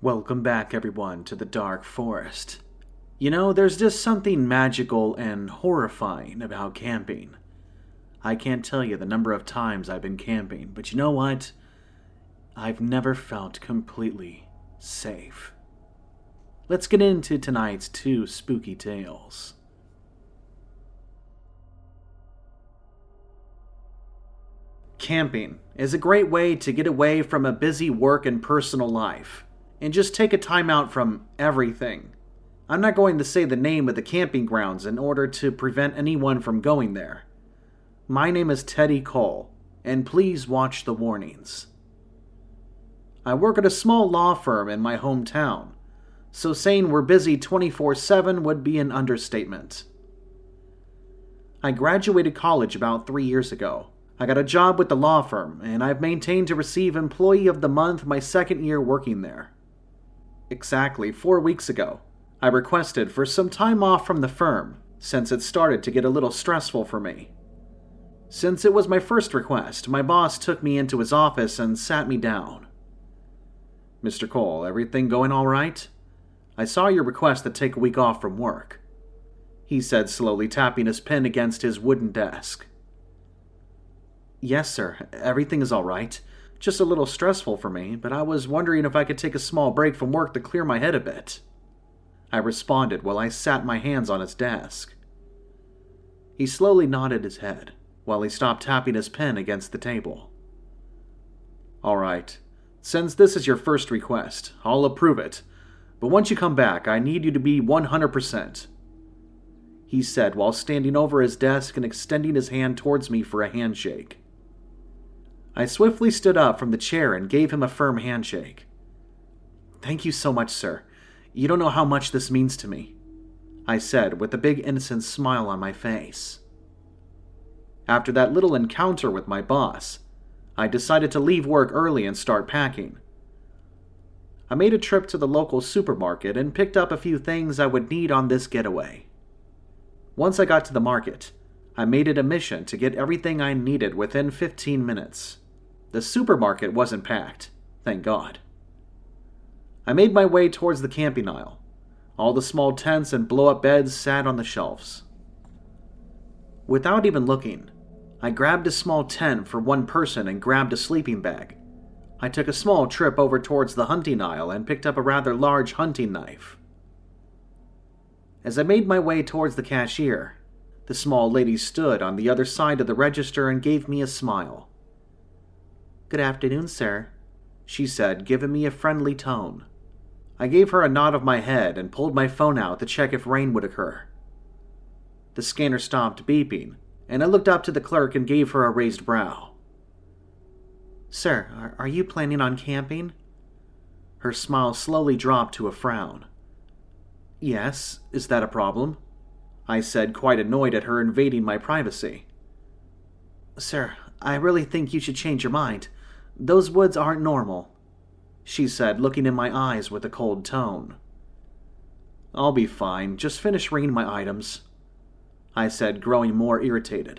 Welcome back, everyone, to the Dark Forest. You know, there's just something magical and horrifying about camping. I can't tell you the number of times I've been camping, but you know what? I've never felt completely safe. Let's get into tonight's two spooky tales. Camping is a great way to get away from a busy work and personal life, and just take a time out from everything. I'm not going to say the name of the camping grounds in order to prevent anyone from going there. My name is Teddy Cole, and please watch the warnings. I work at a small law firm in my hometown, so saying we're busy 24/7 would be an understatement. I graduated college about 3 years ago. I got a job with the law firm, and I've maintained to receive Employee of the Month my second year working there. Exactly 4 weeks ago, I requested for some time off from the firm, since it started to get a little stressful for me. Since it was my first request, my boss took me into his office and sat me down. "Mr. Cole, everything going all right? I saw your request to take a week off from work," he said, slowly tapping his pen against his wooden desk. "Yes, sir. Everything is all right. Just a little stressful for me, but I was wondering if I could take a small break from work to clear my head a bit," I responded while I sat my hands on his desk. He slowly nodded his head while he stopped tapping his pen against the table. "All right. Since this is your first request, I'll approve it, but once you come back, I need you to be 100%, he said while standing over his desk and extending his hand towards me for a handshake. I swiftly stood up from the chair and gave him a firm handshake. "Thank you so much, sir. You don't know how much this means to me," I said with a big innocent smile on my face. After that little encounter with my boss, I decided to leave work early and start packing. I made a trip to the local supermarket and picked up a few things I would need on this getaway. Once I got to the market, I made it a mission to get everything I needed within 15 minutes. The supermarket wasn't packed, thank God. I made my way towards the camping aisle. All the small tents and blow-up beds sat on the shelves. Without even looking, I grabbed a small tent for one person and grabbed a sleeping bag. I took a small trip over towards the hunting aisle and picked up a rather large hunting knife. As I made my way towards the cashier, the small lady stood on the other side of the register and gave me a smile. "Good afternoon, sir," she said, giving me a friendly tone. I gave her a nod of my head and pulled my phone out to check if rain would occur. The scanner stopped beeping, and I looked up to the clerk and gave her a raised brow. "Sir, are you planning on camping?" Her smile slowly dropped to a frown. "Yes, is that a problem?" I said, quite annoyed at her invading my privacy. "Sir, I really think you should change your mind. Those woods aren't normal," she said, looking in my eyes with a cold tone. "I'll be fine. Just finish ringing my items," I said, growing more irritated.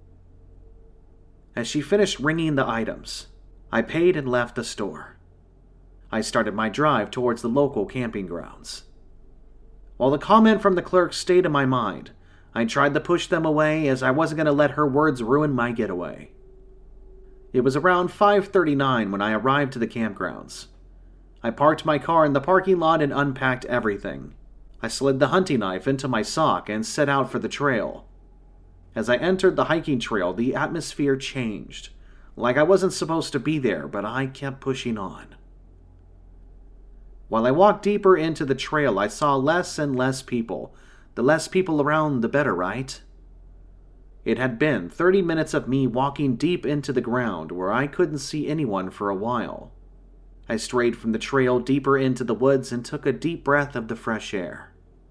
As she finished ringing the items, I paid and left the store. I started my drive towards the local camping grounds. While the comment from the clerk stayed in my mind, I tried to push them away as I wasn't going to let her words ruin my getaway. It was around 5:39 when I arrived to the campgrounds. I parked my car in the parking lot and unpacked everything. I slid the hunting knife into my sock and set out for the trail. As I entered the hiking trail, the atmosphere changed. Like I wasn't supposed to be there, but I kept pushing on. While I walked deeper into the trail, I saw less and less people. The less people around, the better, right? It had been 30 minutes of me walking deep into the ground where I couldn't see anyone for a while. I strayed from the trail deeper into the woods and took a deep breath of the fresh air.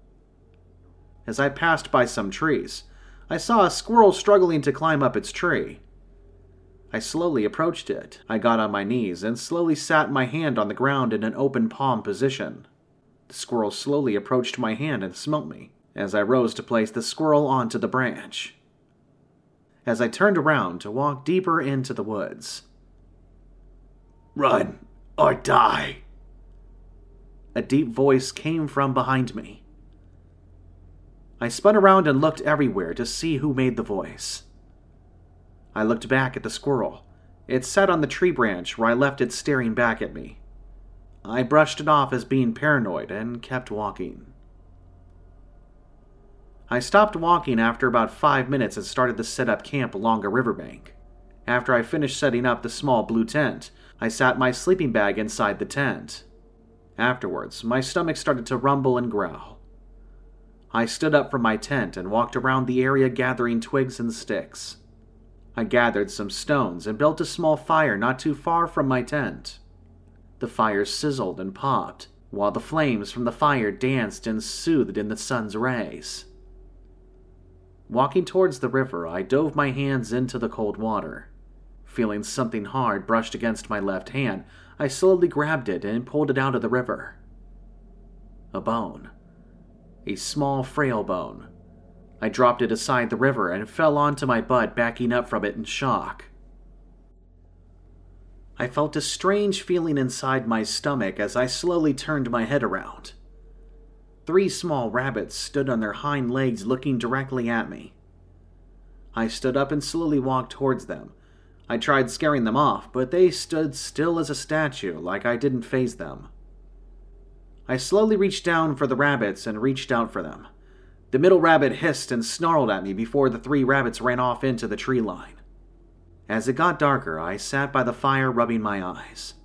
As I passed by some trees, I saw a squirrel struggling to climb up its tree. I slowly approached it. I got on my knees and slowly sat my hand on the ground in an open palm position. The squirrel slowly approached my hand and smelt me as I rose to place the squirrel onto the branch. As I turned around to walk deeper into the woods. "Run or die," a deep voice came from behind me. I spun around and looked everywhere to see who made the voice. I looked back at the squirrel. It sat on the tree branch where I left it staring back at me. I brushed it off as being paranoid and kept walking. I stopped walking after about 5 minutes and started to set up camp along a riverbank. After I finished setting up the small blue tent, I sat my sleeping bag inside the tent. Afterwards, my stomach started to rumble and growl. I stood up from my tent and walked around the area gathering twigs and sticks. I gathered some stones and built a small fire not too far from my tent. The fire sizzled and popped, while the flames from the fire danced and soothed in the sun's rays. Walking towards the river, I dove my hands into the cold water. Feeling something hard brushed against my left hand, I slowly grabbed it and pulled it out of the river. A bone. A small, frail bone. I dropped it aside the river and fell onto my butt, backing up from it in shock. I felt a strange feeling inside my stomach as I slowly turned my head around. 3 small rabbits stood on their hind legs looking directly at me. I stood up and slowly walked towards them. I tried scaring them off, but they stood still as a statue, like I didn't faze them. I slowly reached down for the rabbits and reached out for them. The middle rabbit hissed and snarled at me before the 3 rabbits ran off into the tree line. As it got darker, I sat by the fire rubbing my eyes.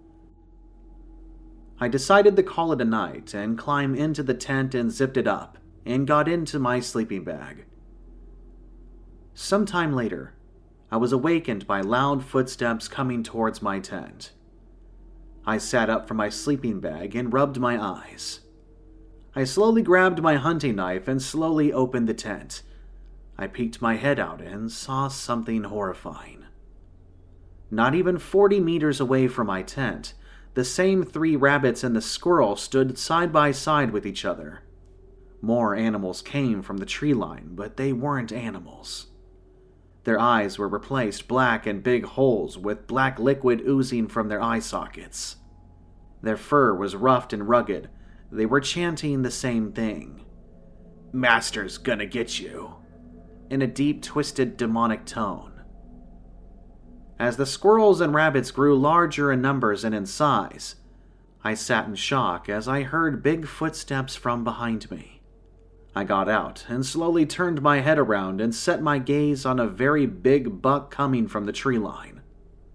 I decided to call it a night and climb into the tent and zipped it up and got into my sleeping bag. Sometime later, I was awakened by loud footsteps coming towards my tent. I sat up from my sleeping bag and rubbed my eyes. I slowly grabbed my hunting knife and slowly opened the tent. I peeked my head out and saw something horrifying. Not even 40 meters away from my tent, the same 3 rabbits and the squirrel stood side by side with each other. More animals came from the tree line, but they weren't animals. Their eyes were replaced black and big holes with black liquid oozing from their eye sockets. Their fur was roughed and rugged. They were chanting the same thing. "Master's gonna get you," in a deep, twisted, demonic tone. As the squirrels and rabbits grew larger in numbers and in size, I sat in shock as I heard big footsteps from behind me. I got out and slowly turned my head around and set my gaze on a very big buck coming from the tree line.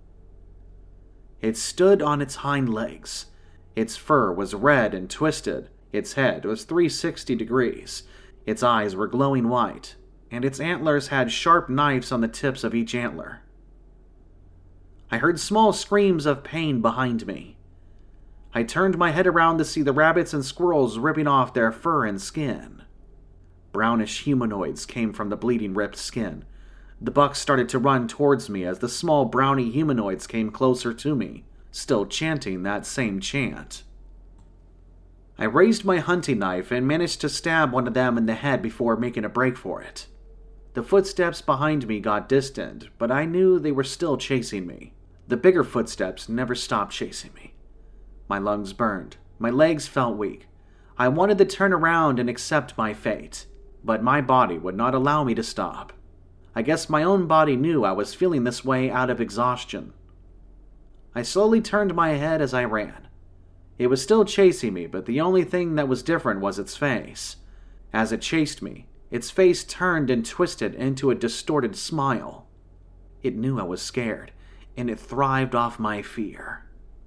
It stood on its hind legs. Its fur was red and twisted. Its head was 360 degrees. Its eyes were glowing white, and its antlers had sharp knives on the tips of each antler. I heard small screams of pain behind me. I turned my head around to see the rabbits and squirrels ripping off their fur and skin. Brownish humanoids came from the bleeding, ripped skin. The buck started to run towards me as the small brownie humanoids came closer to me, still chanting that same chant. I raised my hunting knife and managed to stab one of them in the head before making a break for it. The footsteps behind me got distant, but I knew they were still chasing me. The bigger footsteps never stopped chasing me. My lungs burned. My legs felt weak. I wanted to turn around and accept my fate, but my body would not allow me to stop. I guess my own body knew I was feeling this way out of exhaustion. I slowly turned my head as I ran. It was still chasing me, but the only thing that was different was its face. As it chased me, its face turned and twisted into a distorted smile. It knew I was scared, and it thrived off my fear.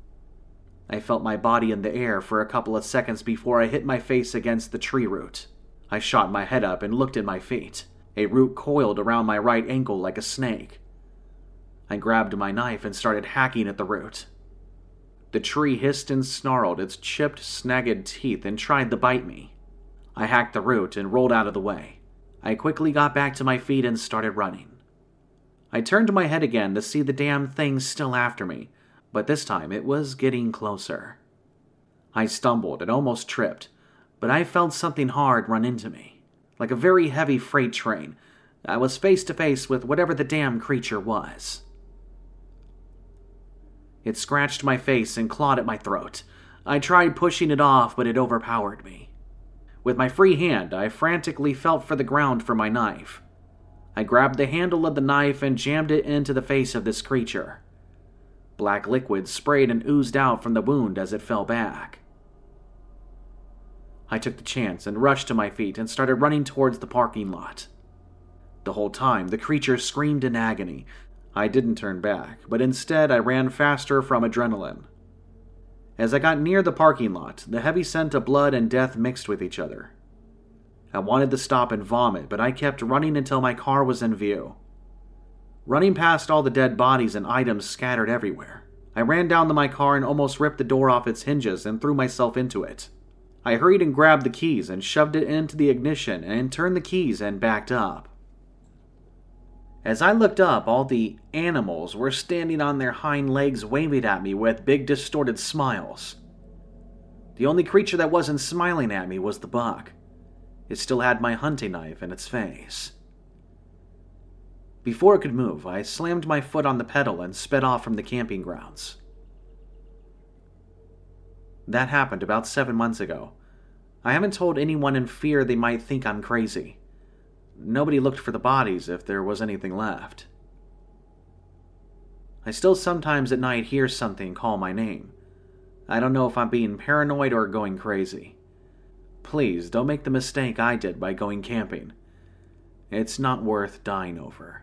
I felt my body in the air for a couple of seconds before I hit my face against the tree root. I shot my head up and looked at my feet. A root coiled around my right ankle like a snake. I grabbed my knife and started hacking at the root. The tree hissed and snarled its chipped, snagged teeth and tried to bite me. I hacked the root and rolled out of the way. I quickly got back to my feet and started running. I turned my head again to see the damn thing still after me, but this time it was getting closer. I stumbled and almost tripped, but I felt something hard run into me. Like a very heavy freight train, I was face to face with whatever the damn creature was. It scratched my face and clawed at my throat. I tried pushing it off, but it overpowered me. With my free hand, I frantically felt for the ground for my knife. I grabbed the handle of the knife and jammed it into the face of this creature. Black liquid sprayed and oozed out from the wound as it fell back. I took the chance and rushed to my feet and started running towards the parking lot. The whole time, the creature screamed in agony. I didn't turn back, but instead I ran faster from adrenaline. As I got near the parking lot, the heavy scent of blood and death mixed with each other. I wanted to stop and vomit, but I kept running until my car was in view. Running past all the dead bodies and items scattered everywhere, I ran down to my car and almost ripped the door off its hinges and threw myself into it. I hurried and grabbed the keys and shoved it into the ignition and turned the keys and backed up. As I looked up, all the animals were standing on their hind legs waving at me with big distorted smiles. The only creature that wasn't smiling at me was the buck. It still had my hunting knife in its face. Before it could move, I slammed my foot on the pedal and sped off from the camping grounds. That happened about 7 months ago. I haven't told anyone in fear they might think I'm crazy. Nobody looked for the bodies if there was anything left. I still sometimes at night hear something call my name. I don't know if I'm being paranoid or going crazy. Please don't make the mistake I did by going camping. It's not worth dying over.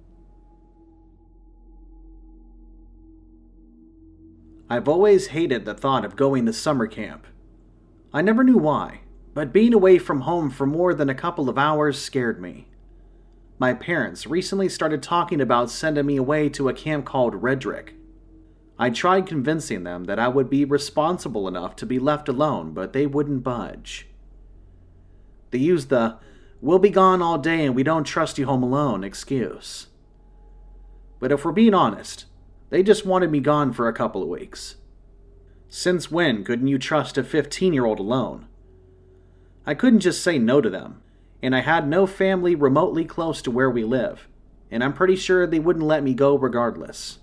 I've always hated the thought of going to summer camp. I never knew why, but being away from home for more than a couple of hours scared me. My parents recently started talking about sending me away to a camp called Redrick. I tried convincing them that I would be responsible enough to be left alone, but they wouldn't budge. They used the, "we'll be gone all day and we don't trust you home alone" excuse. But if we're being honest, they just wanted me gone for a couple of weeks. Since when couldn't you trust a 15-year-old alone? I couldn't just say no to them, and I had no family remotely close to where we live, and I'm pretty sure they wouldn't let me go regardless.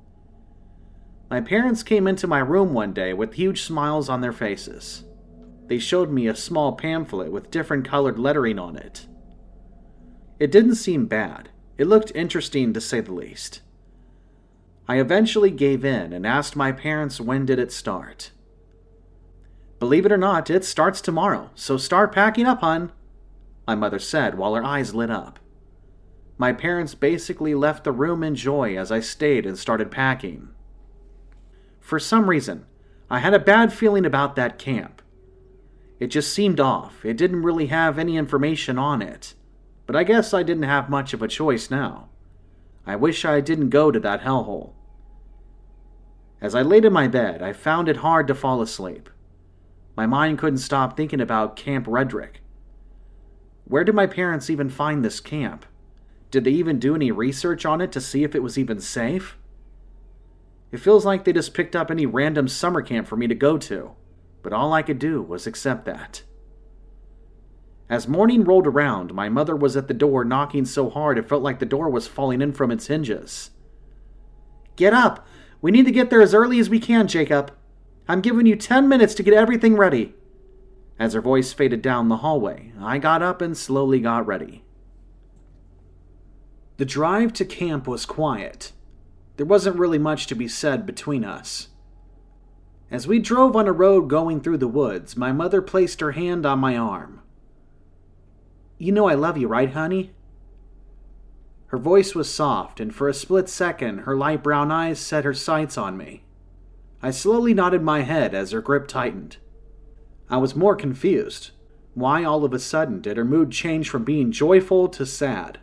My parents came into my room one day with huge smiles on their faces. They showed me a small pamphlet with different colored lettering on it. It didn't seem bad. It looked interesting to say the least. I eventually gave in and asked my parents when did it start. "Believe it or not, it starts tomorrow, so start packing up, hon," my mother said while her eyes lit up. My parents basically left the room in joy as I stayed and started packing. For some reason, I had a bad feeling about that camp. It just seemed off. It didn't really have any information on it. But I guess I didn't have much of a choice now. I wish I didn't go to that hellhole. As I laid in my bed, I found it hard to fall asleep. My mind couldn't stop thinking about Camp Redrick. Where did my parents even find this camp? Did they even do any research on it to see if it was even safe? It feels like they just picked up any random summer camp for me to go to, but all I could do was accept that. As morning rolled around, my mother was at the door knocking so hard it felt like the door was falling in from its hinges. "Get up! We need to get there as early as we can, Jacob. I'm giving you 10 minutes to get everything ready." As her voice faded down the hallway, I got up and slowly got ready. The drive to camp was quiet. There wasn't really much to be said between us. As we drove on a road going through the woods, my mother placed her hand on my arm. "You know I love you, right, honey?" Her voice was soft, and for a split second, her light brown eyes set her sights on me. I slowly nodded my head as her grip tightened. I was more confused. Why all of a sudden did her mood change from being joyful to sad?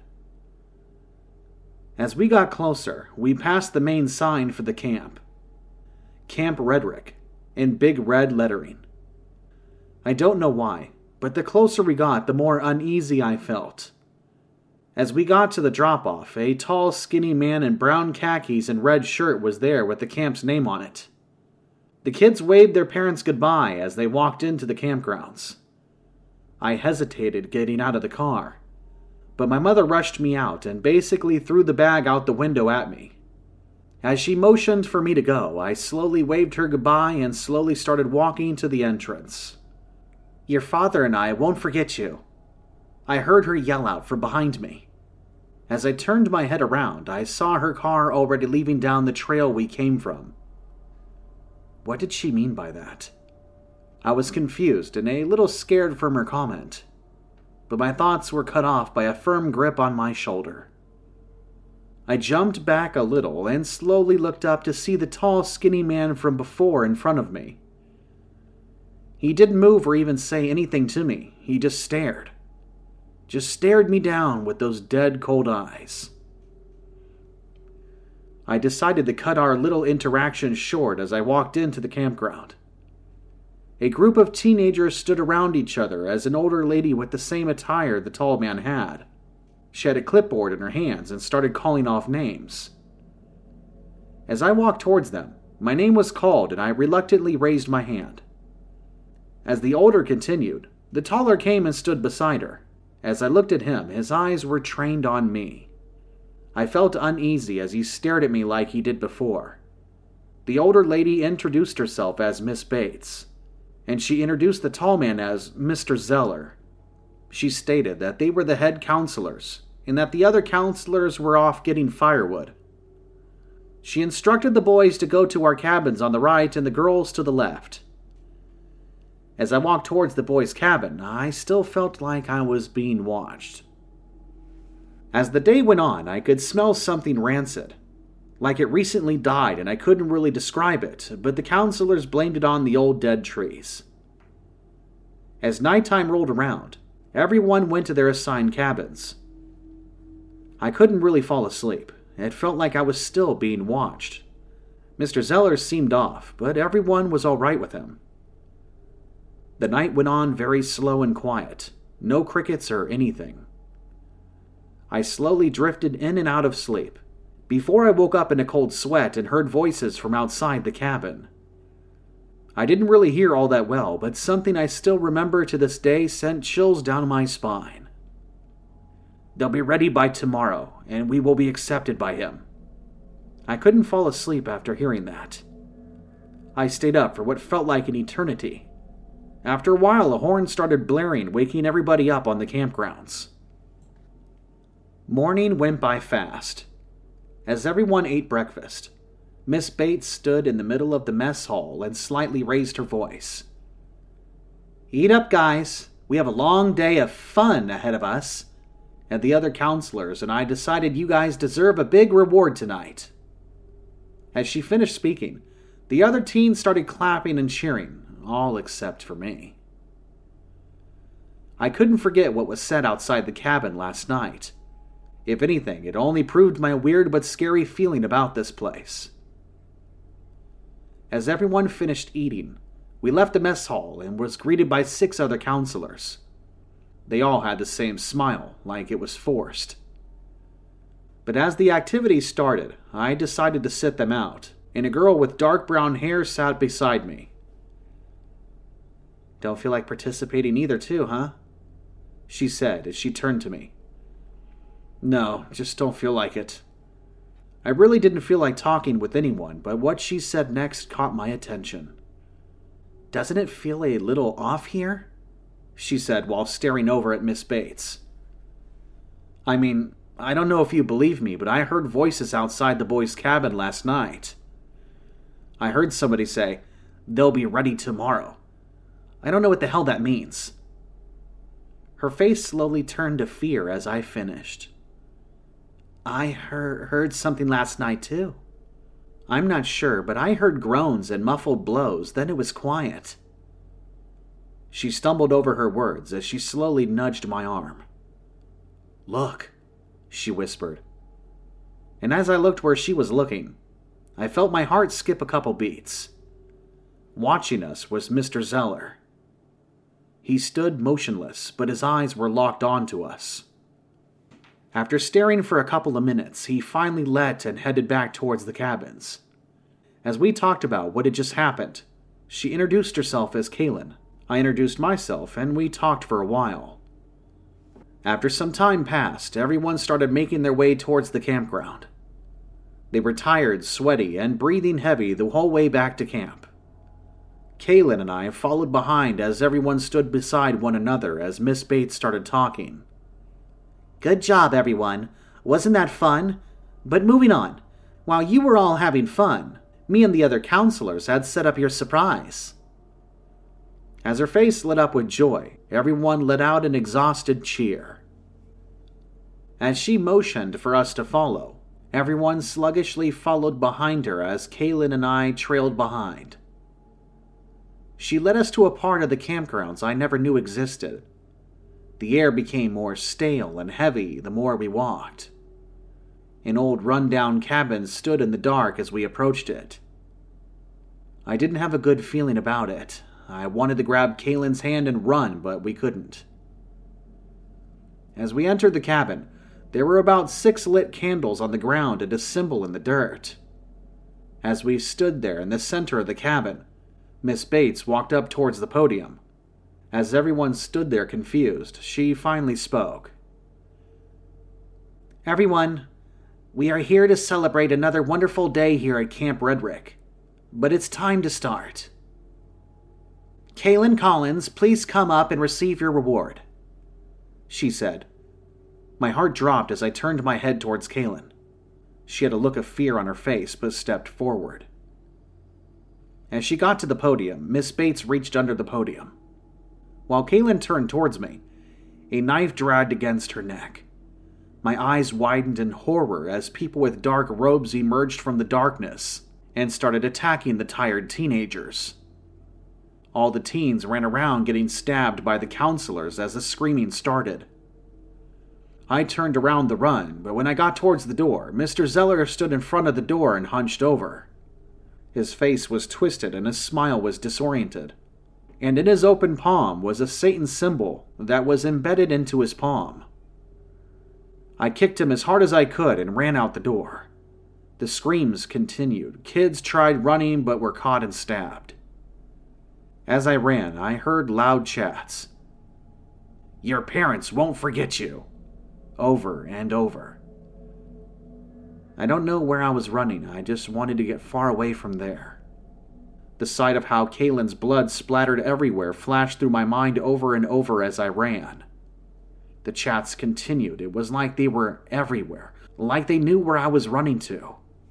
As we got closer, we passed the main sign for the camp. Camp Redrick, in big red lettering. I don't know why, but the closer we got, the more uneasy I felt. As we got to the drop-off, a tall, skinny man in brown khakis and red shirt was there with the camp's name on it. The kids waved their parents goodbye as they walked into the campgrounds. I hesitated getting out of the car, but my mother rushed me out and basically threw the bag out the window at me. As she motioned for me to go, I slowly waved her goodbye and slowly started walking to the entrance. "Your father and I won't forget you," I heard her yell out from behind me. As I turned my head around, I saw her car already leaving down the trail we came from. What did she mean by that? I was confused and a little scared from her comment, but my thoughts were cut off by a firm grip on my shoulder. I jumped back a little and slowly looked up to see the tall, skinny man from before in front of me. He didn't move or even say anything to me. He just stared. Just stared me down with those dead cold eyes. I decided to cut our little interaction short as I walked into the campground. A group of teenagers stood around each other as an older lady with the same attire the tall man had. She had a clipboard in her hands and started calling off names. As I walked towards them, my name was called and I reluctantly raised my hand. As the older continued, the taller came and stood beside her. As I looked at him, his eyes were trained on me. I felt uneasy as he stared at me like he did before. The older lady introduced herself as Miss Bates, and she introduced the tall man as Mr. Zeller. She stated that they were the head counselors, and that the other counselors were off getting firewood. She instructed the boys to go to our cabins on the right and the girls to the left. As I walked towards the boys' cabin, I still felt like I was being watched. As the day went on, I could smell something rancid, like it recently died, and I couldn't really describe it, but the counselors blamed it on the old dead trees. As nighttime rolled around, everyone went to their assigned cabins. I couldn't really fall asleep. It felt like I was still being watched. Mr. Zeller seemed off, but everyone was all right with him. The night went on very slow and quiet. No crickets or anything. I slowly drifted in and out of sleep, before I woke up in a cold sweat and heard voices from outside the cabin. I didn't really hear all that well, but something I still remember to this day sent chills down my spine. "They'll be ready by tomorrow, and we will be accepted by him." I couldn't fall asleep after hearing that. I stayed up for what felt like an eternity. After a while, a horn started blaring, waking everybody up on the campgrounds. Morning went by fast. As everyone ate breakfast, Miss Bates stood in the middle of the mess hall and slightly raised her voice. "Eat up, guys. We have a long day of fun ahead of us. And the other counselors and I decided you guys deserve a big reward tonight." As she finished speaking, the other teens started clapping and cheering, all except for me. I couldn't forget what was said outside the cabin last night. If anything, it only proved my weird but scary feeling about this place. As everyone finished eating, we left the mess hall and was greeted by 6 other counselors. They all had the same smile, like it was forced. But as the activity started, I decided to sit them out, and a girl with dark brown hair sat beside me. "Don't feel like participating either, too, huh?" she said as she turned to me. "No, just don't feel like it." I really didn't feel like talking with anyone, but what she said next caught my attention. "Doesn't it feel a little off here?" she said while staring over at Miss Bates. "I mean, I don't know if you believe me, but I heard voices outside the boys' cabin last night. I heard somebody say, 'They'll be ready tomorrow.' I don't know what the hell that means." Her face slowly turned to fear as I finished. "I heard something last night, too. I'm not sure, but I heard groans and muffled blows, then it was quiet." She stumbled over her words as she slowly nudged my arm. "Look," she whispered. And as I looked where she was looking, I felt my heart skip a couple beats. Watching us was Mr. Zeller. He stood motionless, but his eyes were locked onto us. After staring for a couple of minutes, he finally let and headed back towards the cabins. As we talked about what had just happened, she introduced herself as Kaylin. I introduced myself, and we talked for a while. After some time passed, everyone started making their way towards the campground. They were tired, sweaty, and breathing heavy the whole way back to camp. Kaylin and I followed behind as everyone stood beside one another as Miss Bates started talking. "Good job, everyone. Wasn't that fun? But moving on. While you were all having fun, me and the other counselors had set up your surprise." As her face lit up with joy, everyone let out an exhausted cheer. As she motioned for us to follow, everyone sluggishly followed behind her as Kaylin and I trailed behind. She led us to a part of the campgrounds I never knew existed. The air became more stale and heavy the more we walked. An old run-down cabin stood in the dark as we approached it. I didn't have a good feeling about it. I wanted to grab Kaylin's hand and run, but we couldn't. As we entered the cabin, there were about 6 lit candles on the ground and a symbol in the dirt. As we stood there in the center of the cabin, Miss Bates walked up towards the podium. As everyone stood there confused, she finally spoke. "Everyone, we are here to celebrate another wonderful day here at Camp Redrick, but it's time to start. Kaylin Collins, please come up and receive your reward," she said. My heart dropped as I turned my head towards Kaylin. She had a look of fear on her face, but stepped forward. As she got to the podium, Miss Bates reached under the podium. While Kaylin turned towards me, a knife dragged against her neck. My eyes widened in horror as people with dark robes emerged from the darkness and started attacking the tired teenagers. All the teens ran around getting stabbed by the counselors as the screaming started. I turned around the run, but when I got towards the door, Mr. Zeller stood in front of the door and hunched over. His face was twisted and his smile was disoriented, and in his open palm was a Satan symbol that was embedded into his palm. I kicked him as hard as I could and ran out the door. The screams continued. Kids tried running but were caught and stabbed. As I ran, I heard loud chats. "Your parents won't forget you," over and over. I don't know where I was running, I just wanted to get far away from there. The sight of how Kaylin's blood splattered everywhere flashed through my mind over and over as I ran. The chats continued. It was like they were everywhere, like they knew where I was running to.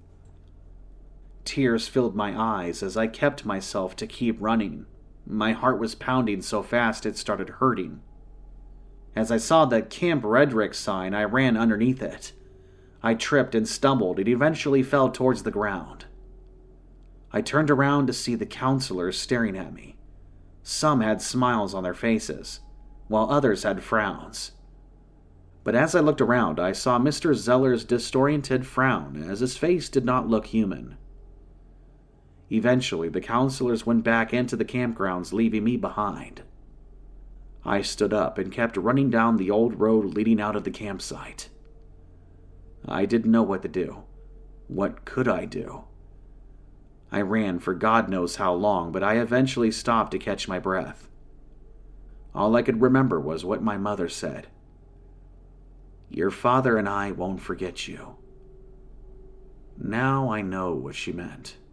Tears filled my eyes as I kept myself to keep running. My heart was pounding so fast it started hurting. As I saw the Camp Redrick sign, I ran underneath it. I tripped and stumbled and eventually fell towards the ground. I turned around to see the counselors staring at me. Some had smiles on their faces, while others had frowns. But as I looked around, I saw Mr. Zeller's disoriented frown, as his face did not look human. Eventually, the counselors went back into the campgrounds, leaving me behind. I stood up and kept running down the old road leading out of the campsite. I didn't know what to do. What could I do? I ran for God knows how long, but I eventually stopped to catch my breath. All I could remember was what my mother said. "Your father and I won't forget you." Now I know what she meant.